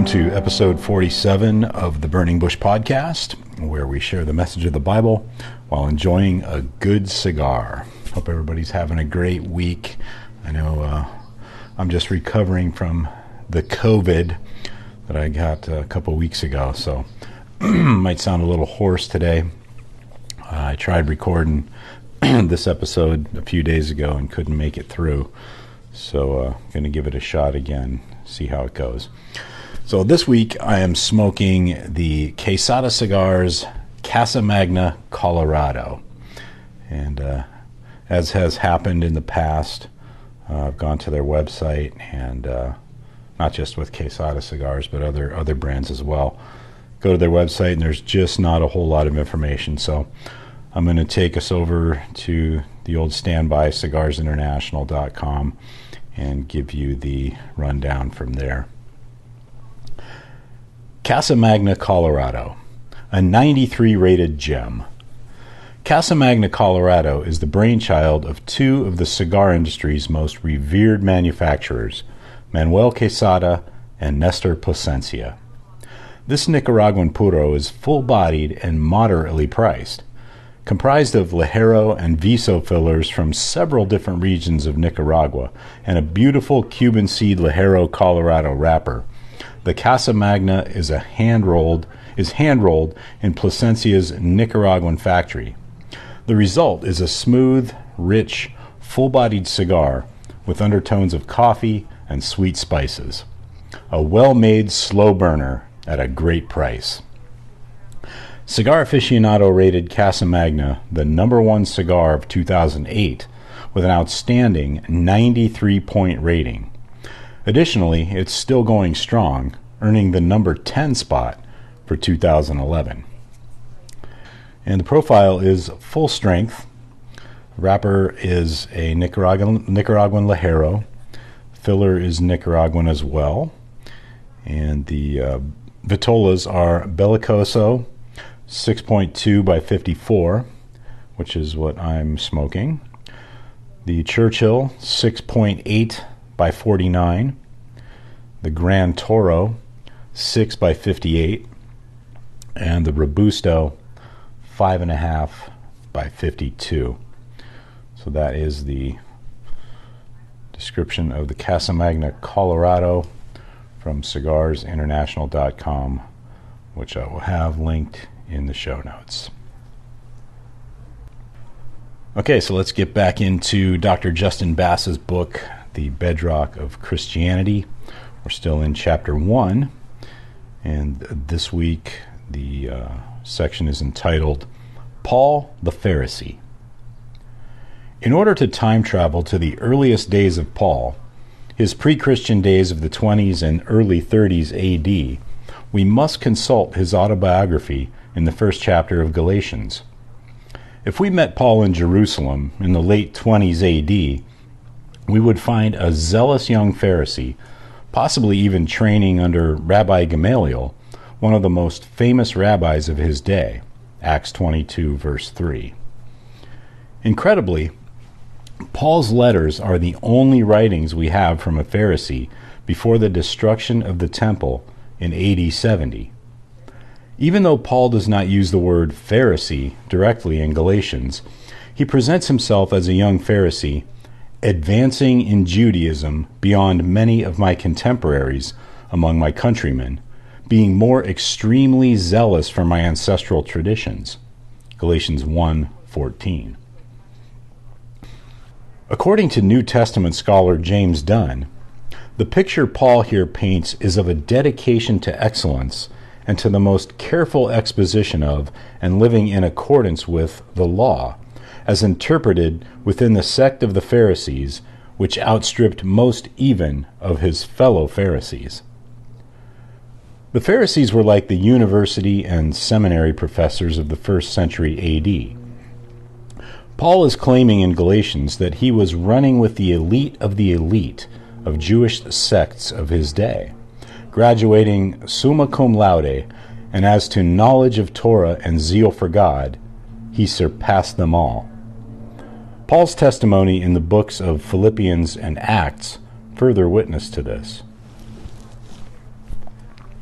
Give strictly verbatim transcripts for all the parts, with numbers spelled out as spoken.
Welcome to episode forty-seven of the Burning Bush Podcast, where we share the message of the Bible while enjoying a good cigar. Hope everybody's having a great week. I know uh, I'm just recovering from the COVID that I got a couple weeks ago, so might sound a little hoarse today. Uh, I tried recording this episode a few days ago and couldn't make it through, so uh, going to give it a shot again, see how it goes. So this week I am smoking the Quesada Cigars Casa Magna Colorado. And uh, as has happened in the past, uh, I've gone to their website, and uh, not just with Quesada Cigars, but other, other brands as well. Go to their website and there's just not a whole lot of information. So I'm going to take us over to the old standby, cigars international dot com, and give you the rundown from there. Casa Magna Colorado, a ninety-three rated gem. Casa Magna Colorado is the brainchild of two of the cigar industry's most revered manufacturers, Manuel Quesada and Nestor Plasencia. This Nicaraguan puro is full-bodied and moderately priced. Comprised of Ligero and Viso fillers from several different regions of Nicaragua and a beautiful Cuban seed Ligero Colorado wrapper, the Casa Magna is a hand-rolled is hand-rolled in Plasencia's Nicaraguan factory. The result is a smooth, rich, full-bodied cigar with undertones of coffee and sweet spices. A well-made slow burner at a great price. Cigar Aficionado rated Casa Magna the number one cigar of two thousand eight with an outstanding ninety-three point rating. Additionally, it's still going strong, earning the number ten spot for two thousand eleven. And the profile is full strength. Wrapper is a Nicaraguan, Nicaraguan Ligero. Filler is Nicaraguan as well. And the uh, vitolas are Belicoso six point two by fifty-four, which is what I'm smoking. The Churchill six point eight by forty-nine, the Gran Toro six by fifty-eight, and the Robusto five and a half by fifty-two. So that is the description of the Casa Magna Colorado from cigars international dot com, which I will have linked in the show notes. Okay, so let's get back into Doctor Justin Bass's book, The Bedrock of Christianity. We're still in chapter one, and this week the uh, section is entitled Paul the Pharisee. In order to time travel to the earliest days of Paul, his pre-Christian days of the twenties and early thirties A D, we must consult his autobiography in the first chapter of Galatians. If we met Paul in Jerusalem in the late twenties A D, we would find a zealous young Pharisee, possibly even training under Rabbi Gamaliel, one of the most famous rabbis of his day, Acts twenty-two, verse three. Incredibly, Paul's letters are the only writings we have from a Pharisee before the destruction of the temple in A D seventy. Even though Paul does not use the word Pharisee directly in Galatians, he presents himself as a young Pharisee, advancing in Judaism beyond many of my contemporaries among my countrymen, being more extremely zealous for my ancestral traditions. Galatians one fourteen. According to New Testament scholar James Dunn, the picture Paul here paints is of a dedication to excellence and to the most careful exposition of and living in accordance with the law, as interpreted within the sect of the Pharisees, which outstripped most even of his fellow Pharisees. The Pharisees were like the university and seminary professors of the first century A D. Paul is claiming in Galatians that he was running with the elite of the elite of Jewish sects of his day, graduating summa cum laude, and as to knowledge of Torah and zeal for God, he surpassed them all. Paul's testimony in the books of Philippians and Acts further witness to this.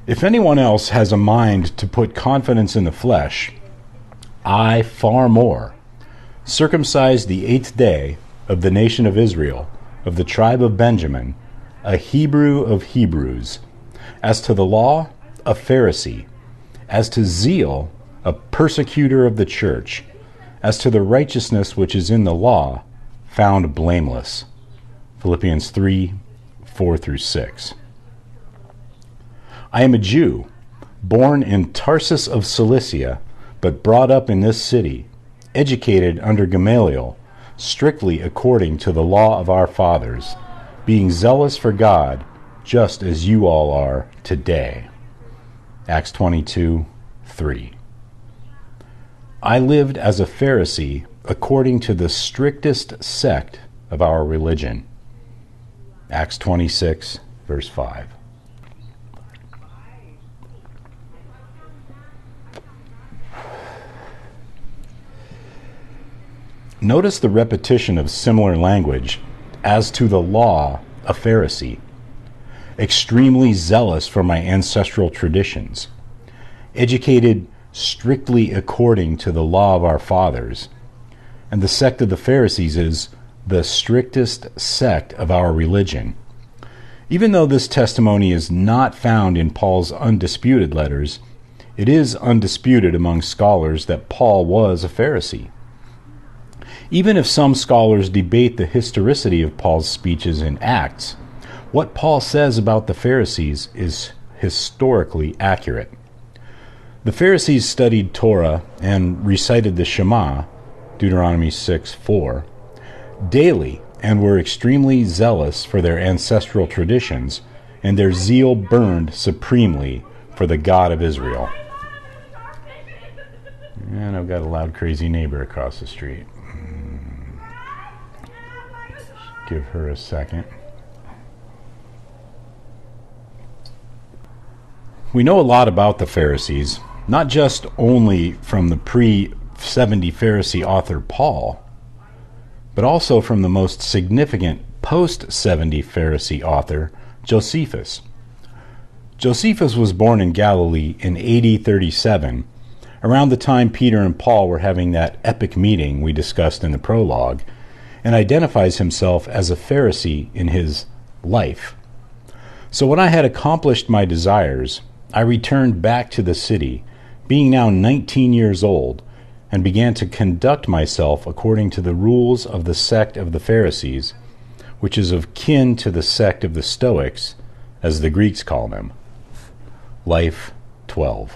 If anyone else has a mind to put confidence in the flesh, I far more, circumcised the eighth day of the nation of Israel, of the tribe of Benjamin, a Hebrew of Hebrews, as to the law, a Pharisee, as to zeal, a persecutor of the church, as to the righteousness which is in the law, found blameless. Philippians three, four through six. I am a Jew, born in Tarsus of Cilicia, but brought up in this city, educated under Gamaliel, strictly according to the law of our fathers, being zealous for God, just as you all are today. Acts twenty-two, three. I lived as a Pharisee according to the strictest sect of our religion. Acts twenty-six, verse five. Notice the repetition of similar language, as to the law, a Pharisee, extremely zealous for my ancestral traditions, educated strictly according to the law of our fathers, and the sect of the Pharisees is the strictest sect of our religion. Even though this testimony is not found in Paul's undisputed letters, it is undisputed among scholars that Paul was a Pharisee. Even if some scholars debate the historicity of Paul's speeches in Acts, what Paul says about the Pharisees is historically accurate. The Pharisees studied Torah and recited the Shema, Deuteronomy six four, daily and were extremely zealous for their ancestral traditions, and their zeal burned supremely for the God of Israel. And I've got a loud, crazy neighbor across the street. Give her a second. We know a lot about the Pharisees, not just only from the pre seventy Pharisee author Paul, but also from the most significant post seventy Pharisee author, Josephus. Josephus was born in Galilee in A D thirty-seven, around the time Peter and Paul were having that epic meeting we discussed in the prologue, and identifies himself as a Pharisee in his life. So when I had accomplished my desires, I returned back to the city, being now nineteen years old, and began to conduct myself according to the rules of the sect of the Pharisees, which is of kin to the sect of the Stoics, as the Greeks call them. Life twelve.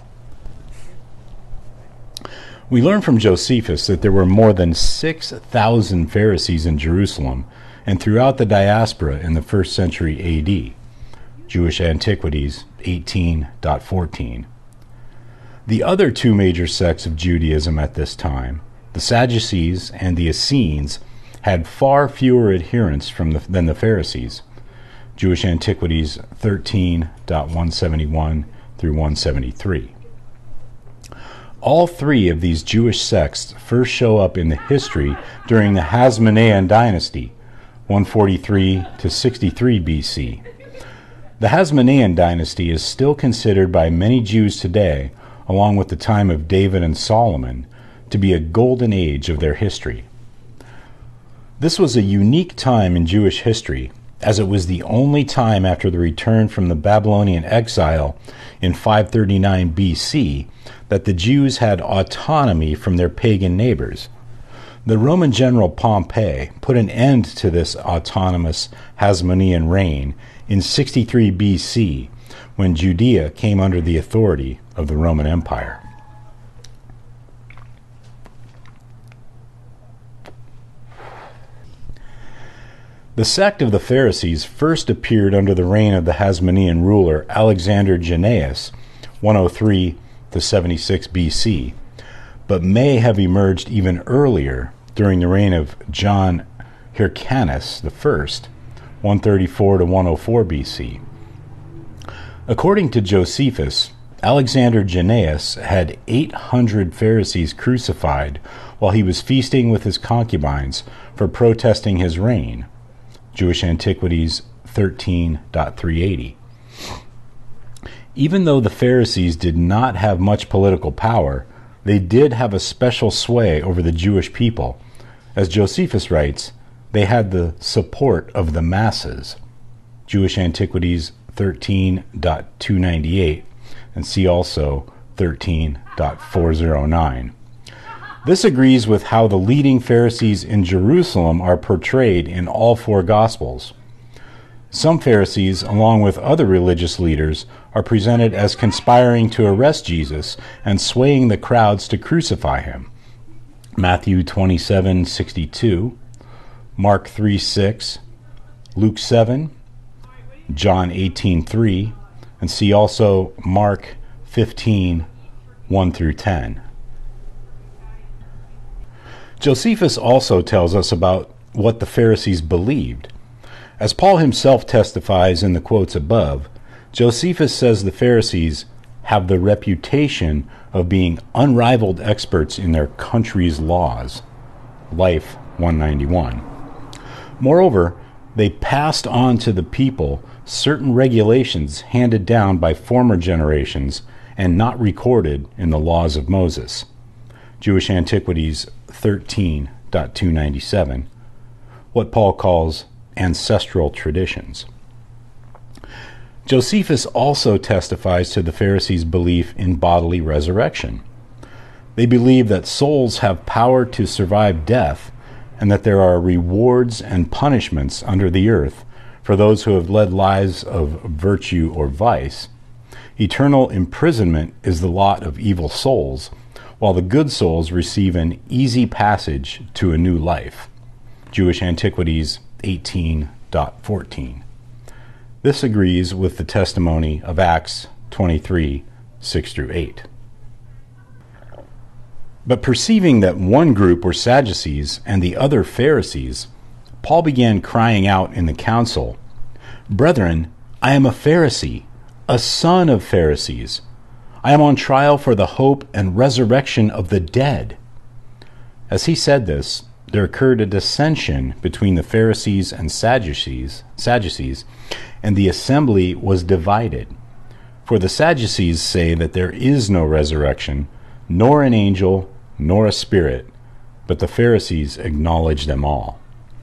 We learn from Josephus that there were more than six thousand Pharisees in Jerusalem and throughout the diaspora in the first century A D. Jewish Antiquities eighteen fourteen. The other two major sects of Judaism at this time, the Sadducees and the Essenes, had far fewer adherents from the, than the Pharisees. Jewish Antiquities thirteen one seventy-one through one seventy-three. All three of these Jewish sects first show up in the history during the Hasmonean dynasty, one forty-three to sixty-three B C. The Hasmonean dynasty is still considered by many Jews today, along with the time of David and Solomon, to be a golden age of their history. This was a unique time in Jewish history, as it was the only time after the return from the Babylonian exile in five thirty-nine B C that the Jews had autonomy from their pagan neighbors. The Roman general Pompey put an end to this autonomous Hasmonean reign in sixty-three B C, when Judea came under the authority of the Roman Empire. The sect of the Pharisees first appeared under the reign of the Hasmonean ruler Alexander Jannaeus, one oh three to seventy-six B C, but may have emerged even earlier during the reign of John Hyrcanus the First, one thirty-four to one oh four B C. According to Josephus, Alexander Jannaeus had eight hundred Pharisees crucified while he was feasting with his concubines for protesting his reign. Jewish Antiquities thirteen three eighty. Even though the Pharisees did not have much political power, they did have a special sway over the Jewish people. As Josephus writes, they had the support of the masses. Jewish Antiquities thirteen point two ninety-eight, and see also thirteen point four oh nine. This agrees with how the leading Pharisees in Jerusalem are portrayed in all four Gospels. Some Pharisees, along with other religious leaders, are presented as conspiring to arrest Jesus and swaying the crowds to crucify him. Matthew twenty-seven sixty-two, Mark three six, Luke seven, John eighteen three, and see also Mark fifteen one through ten. Josephus also tells us about what the Pharisees believed. As Paul himself testifies in the quotes above, Josephus says the Pharisees have the reputation of being unrivaled experts in their country's laws. Life one ninety-one. Moreover, they passed on to the people certain regulations handed down by former generations and not recorded in the laws of Moses. Jewish Antiquities thirteen point two ninety-seven, what Paul calls ancestral traditions. Josephus also testifies to the Pharisees' belief in bodily resurrection. They believe that souls have power to survive death and that there are rewards and punishments under the earth for those who have led lives of virtue or vice. Eternal imprisonment is the lot of evil souls, while the good souls receive an easy passage to a new life. Jewish Antiquities eighteen point fourteen. This agrees with the testimony of Acts twenty-three six through eight. But perceiving that one group were Sadducees and the other Pharisees, Paul began crying out in the council, "Brethren, I am a Pharisee, a son of Pharisees. I am on trial for the hope and resurrection of the dead." As he said this, there occurred a dissension between the Pharisees and Sadducees, Sadducees, and the assembly was divided. For the Sadducees say that there is no resurrection, nor an angel, nor a spirit, but the Pharisees acknowledge them all.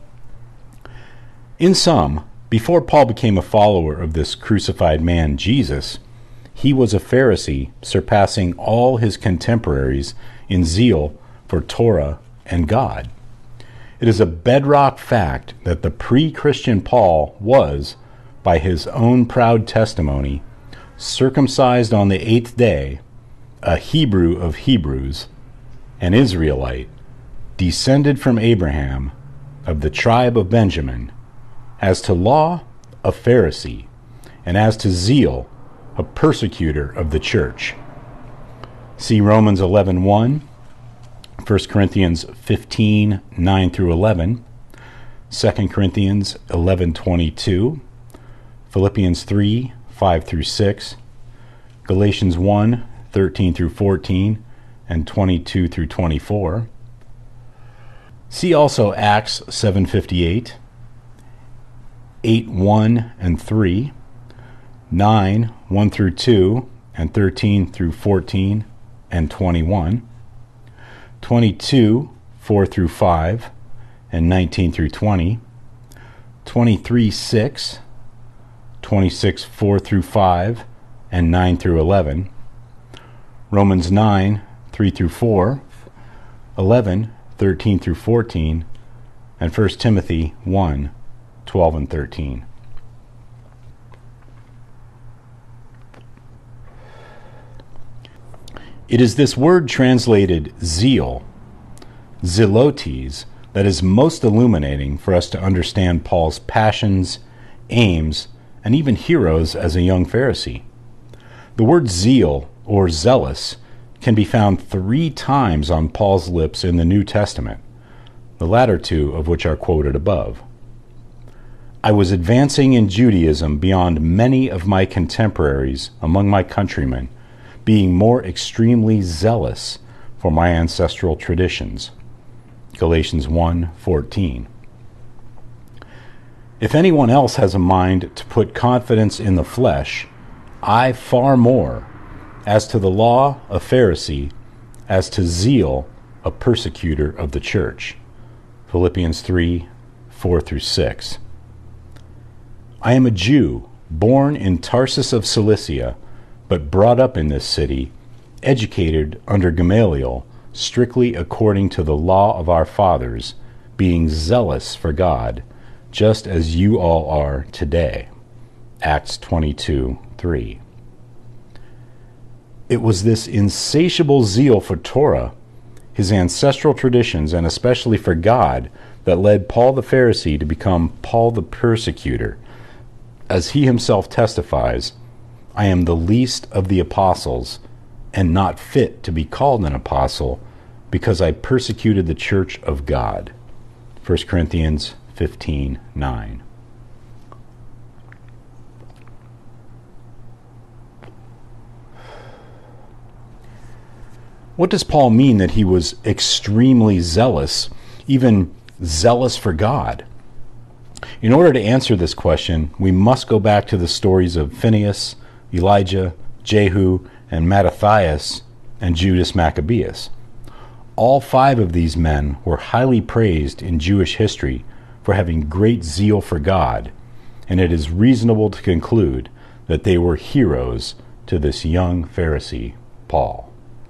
In sum, before Paul became a follower of this crucified man, Jesus, he was a Pharisee, surpassing all his contemporaries in zeal for Torah and God. It is a bedrock fact that the pre-Christian Paul was, by his own proud testimony, circumcised on the eighth day, a Hebrew of Hebrews, an Israelite, descended from Abraham, of the tribe of Benjamin, as to law, a Pharisee, and as to zeal, a persecutor of the church. See Romans eleven one, First Corinthians fifteen nine through eleven, Second Corinthians eleven twenty-two, Philippians three five through six, Galatians one thirteen through fourteen, and twenty-two through twenty-four. See also Acts seven fifty-eight, eight one and three, nine one through two, and thirteen through fourteen and twenty-one, twenty-two four through five, and nineteen through twenty, twenty-three six, twenty-six four through five, and nine through eleven, Romans nine three through four, eleven thirteen through fourteen, and First Timothy one twelve and thirteen. It is this word translated zeal, zelotes, that is most illuminating for us to understand Paul's passions, aims, and even heroes as a young Pharisee. The word zeal, or zealous, can be found three times on Paul's lips in the New Testament, the latter two of which are quoted above. I was advancing in Judaism beyond many of my contemporaries among my countrymen, being more extremely zealous for my ancestral traditions. Galatians one fourteen. If anyone else has a mind to put confidence in the flesh, I far more, as to the law, a Pharisee, as to zeal, a persecutor of the church. Philippians three, four through six. I am a Jew, born in Tarsus of Cilicia, but brought up in this city, educated under Gamaliel, strictly according to the law of our fathers, being zealous for God, just as you all are today. Acts twenty-two, three. It was this insatiable zeal for Torah, his ancestral traditions, and especially for God, that led Paul the Pharisee to become Paul the persecutor. As he himself testifies, I am the least of the apostles, and not fit to be called an apostle, because I persecuted the church of God. First Corinthians fifteen, nine. What does Paul mean that he was extremely zealous, even zealous for God? In order to answer this question, we must go back to the stories of Phinehas, Elijah, Jehu, and Mattathias, and Judas Maccabeus. All five of these men were highly praised in Jewish history for having great zeal for God, and it is reasonable to conclude that they were heroes to this young Pharisee, Paul.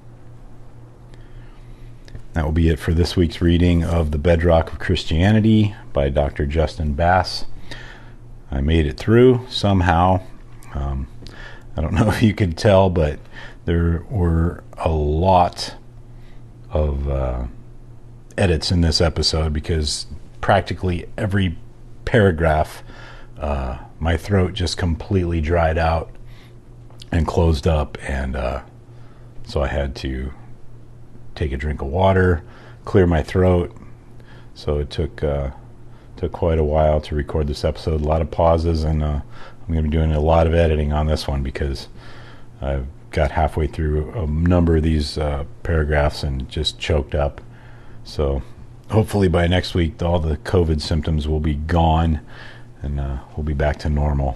That will be it for this week's reading of The Bedrock of Christianity by Doctor Justin Bass. I made it through somehow. Um, I don't know if you could tell, but there were a lot of uh, edits in this episode because practically every paragraph, uh, my throat just completely dried out and closed up, and uh, so I had to take a drink of water, clear my throat. So it took uh, took quite a while to record this episode. A lot of pauses, and uh, I'm going to be doing a lot of editing on this one because I've got halfway through a number of these uh, paragraphs and just choked up. So hopefully by next week, all the COVID symptoms will be gone, and uh, we'll be back to normal.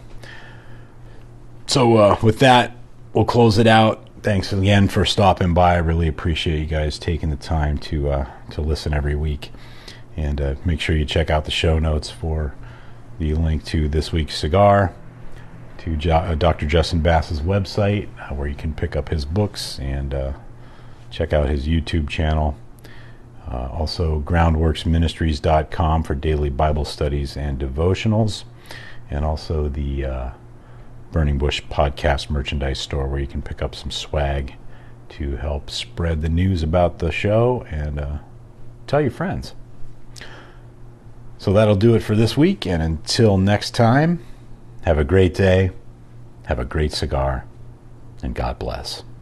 So uh, with that, we'll close it out. Thanks again for stopping by. I really appreciate you guys taking the time to uh, to listen every week. And uh, make sure you check out the show notes for the link to this week's cigar, to jo- uh, Doctor Justin Bass's website, uh, where you can pick up his books, and uh, check out his YouTube channel. Uh, also, groundworks ministries dot com for daily Bible studies and devotionals. And also the Uh, Burning Bush podcast merchandise store, where you can pick up some swag to help spread the news about the show and uh, tell your friends. So that'll do it for this week, and until next time, have a great day, have a great cigar, and God bless.